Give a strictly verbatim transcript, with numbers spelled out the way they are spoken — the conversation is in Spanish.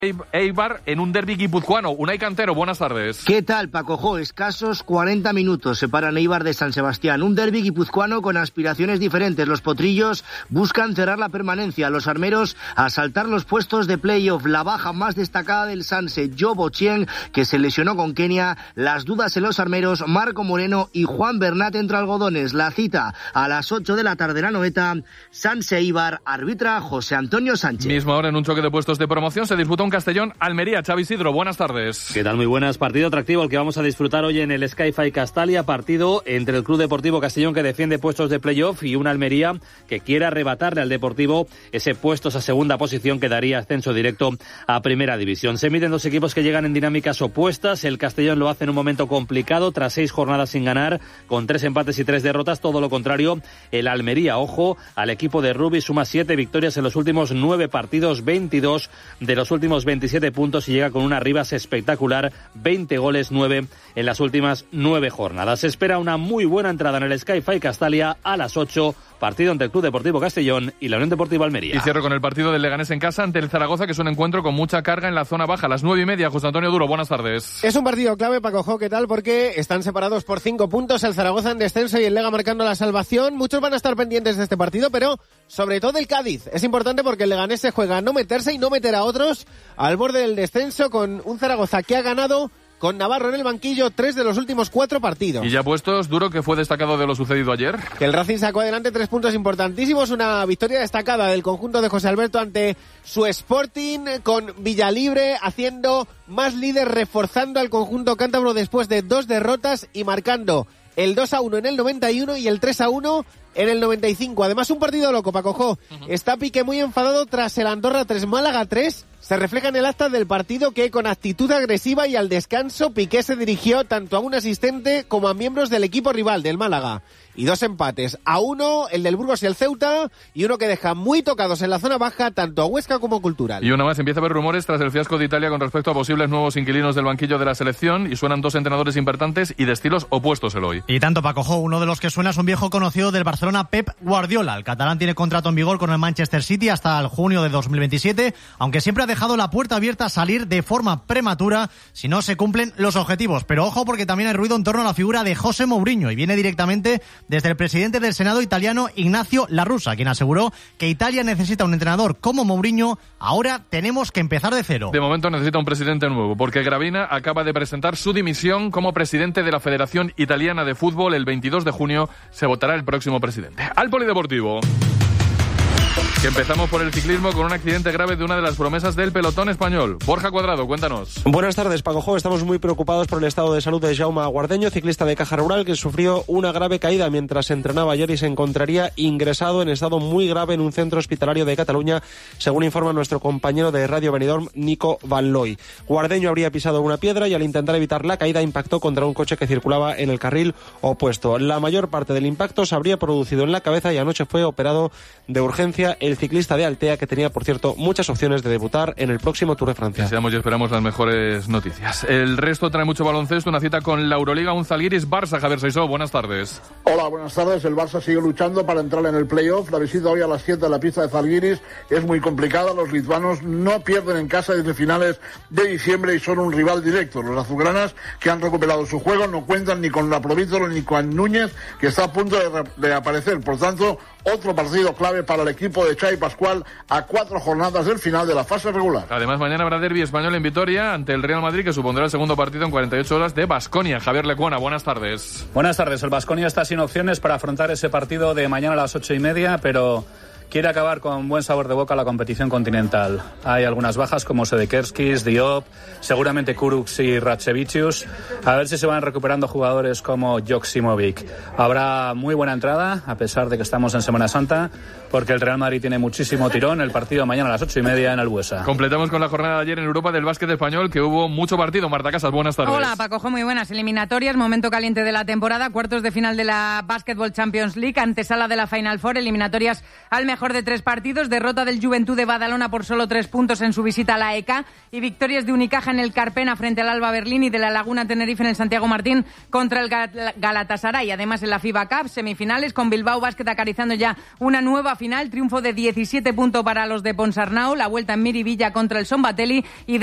Eibar en un derbi guipuzcoano. Unai Cantero, buenas tardes. ¿Qué tal, Paco Jo? Escasos cuarenta minutos separan Eibar de San Sebastián. Un derbi guipuzcoano con aspiraciones diferentes. Los potrillos buscan cerrar la permanencia. Los armeros asaltar los puestos de playoff. La baja más destacada del Sanse, Joe Bochien, que se lesionó con Kenia. Las dudas en los armeros, Marco Moreno y Juan Bernat entre algodones. La cita a las ocho de la tarde en la Noeta. Sanse Eibar, arbitra José Antonio Sánchez. Mismo ahora en un choque de puestos de promoción se disputa un Castellón Almería. Xavi Isidro, buenas tardes. ¿Qué tal? Muy buenas. Partido atractivo el que vamos a disfrutar hoy en el Sky-Fi Castalia. Partido entre el Club Deportivo Castellón, que defiende puestos de playoff, y una Almería que quiere arrebatarle al Deportivo ese puesto, esa segunda posición que daría ascenso directo a Primera División. Se miden dos equipos que llegan en dinámicas opuestas. El Castellón lo hace en un momento complicado tras seis jornadas sin ganar, con tres empates y tres derrotas. Todo lo contrario, el Almería, ojo, al equipo de Rubi, suma siete victorias en los últimos nueve partidos, veintidós de los últimos veintisiete puntos, y llega con una Rivas espectacular, veinte goles, nueve en las últimas nueve jornadas. Se espera una muy buena entrada en el Sky-Fi Castalia a las ocho, partido entre el Club Deportivo Castellón y la Unión Deportiva Almería. Y cierro con el partido del Leganés en casa ante el Zaragoza, que es un encuentro con mucha carga en la zona baja. A las nueve y media, José Antonio Duro, buenas tardes. Es un partido clave, Paco Jo, ¿qué tal? Porque están separados por cinco puntos, el Zaragoza en descenso y el Lega marcando la salvación. Muchos van a estar pendientes de este partido, pero sobre todo el Cádiz. Es importante porque el Leganés se juega a no meterse y no meter a otros al borde del descenso, con un Zaragoza que ha ganado con Navarro en el banquillo tres de los últimos cuatro partidos. Y ya puestos, Duro, que fue destacado de lo sucedido ayer. Que el Racing sacó adelante tres puntos importantísimos, una victoria destacada del conjunto de José Alberto ante su Sporting, con Villalibre haciendo más líder, reforzando al conjunto cántabro después de dos derrotas y marcando el dos a uno en el noventa y uno y el tres a uno en el noventa y cinco. Además, un partido loco, Paco Jo. Uh-huh. Está Piqué muy enfadado tras el Andorra tres, Málaga tres. Se refleja en el acta del partido que, con actitud agresiva y al descanso, Piqué se dirigió tanto a un asistente como a miembros del equipo rival del Málaga. Y dos empates, a uno el del Burgos y el Ceuta, y uno que deja muy tocados en la zona baja tanto a Huesca como Cultural. Y una más, empieza a haber rumores tras el fiasco de Italia con respecto a posibles nuevos inquilinos del banquillo de la selección, y suenan dos entrenadores importantes y de estilos opuestos el hoy. Y tanto, Paco Jo, uno de los que suena es un viejo conocido del Barcelona, Pep Guardiola. El catalán tiene contrato en vigor con el Manchester City hasta el junio de dos mil veintisiete, aunque siempre ha dejado la puerta abierta a salir de forma prematura si no se cumplen los objetivos. Pero ojo, porque también hay ruido en torno a la figura de José Mourinho, y viene directamente desde el presidente del Senado italiano, Ignacio La Russa, quien aseguró que Italia necesita un entrenador como Mourinho. Ahora tenemos que empezar de cero. De momento necesita un presidente nuevo, porque Gravina acaba de presentar su dimisión como presidente de la Federación Italiana de Fútbol. El veintidós de junio se votará el próximo presidente. Al polideportivo. Que empezamos por el ciclismo con un accidente grave de una de las promesas del pelotón español. Borja Cuadrado, cuéntanos. Buenas tardes, Paco Jo. Estamos muy preocupados por el estado de salud de Jaume Guardeño, ciclista de Caja Rural, que sufrió una grave caída mientras entrenaba ayer y se encontraría ingresado en estado muy grave en un centro hospitalario de Cataluña, según informa nuestro compañero de Radio Benidorm, Nico Van Looy. Guardeño habría pisado una piedra y, al intentar evitar la caída, impactó contra un coche que circulaba en el carril opuesto. La mayor parte del impacto se habría producido en la cabeza y anoche fue operado de urgencia el ciclista de Altea, que tenía, por cierto, muchas opciones de debutar en el próximo Tour de Francia. Deseamos y esperamos las mejores noticias. El resto trae mucho baloncesto, una cita con la Euroliga, un Zalgiris-Barça. Javier Seisó, buenas tardes. Hola, buenas tardes. El Barça sigue luchando para entrar en el playoff. La visita hoy a las siete de la pista de Zalgiris es muy complicada. Los lituanos no pierden en casa desde finales de diciembre y son un rival directo. Los azulgranas, que han recuperado su juego, no cuentan ni con la Provítolo ni con Núñez, que está a punto de, de aparecer. Por tanto, otro partido clave para el equipo de Xavi Pascual a cuatro jornadas del final de la fase regular. Además, mañana habrá derbi español en Vitoria ante el Real Madrid, que supondrá el segundo partido en cuarenta y ocho horas de Baskonia. Javier Lecuona, buenas tardes. Buenas tardes. El Baskonia está sin opciones para afrontar ese partido de mañana a las ocho y media, pero quiere acabar con buen sabor de boca la competición continental. Hay algunas bajas como Sedekerskis, Diop, seguramente Kurucs y Ratchevicius. A ver si se van recuperando jugadores como Joksimovic. Habrá muy buena entrada, a pesar de que estamos en Semana Santa, porque el Real Madrid tiene muchísimo tirón. El partido mañana a las ocho y media en el Buesa. Completamos con la jornada de ayer en Europa del básquet español, que hubo mucho partido. Marta Casas, buenas tardes. Hola, Paco, muy buenas. Eliminatorias, momento caliente de la temporada, cuartos de final de la Basketball Champions League, antesala de la Final Four, eliminatorias al mejor mejor de tres partidos, derrota del Juventud de Badalona por solo tres puntos en su visita a la E C A y victorias de Unicaja en el Carpena frente al Alba Berlín y de la Laguna Tenerife en el Santiago Martín contra el Galatasaray. Además, en la FIBA Cup, semifinales con Bilbao Basket acariciando ya una nueva final, triunfo de diecisiete puntos para los de Ponsarnau, la vuelta en Miribilla contra el Son Batelli y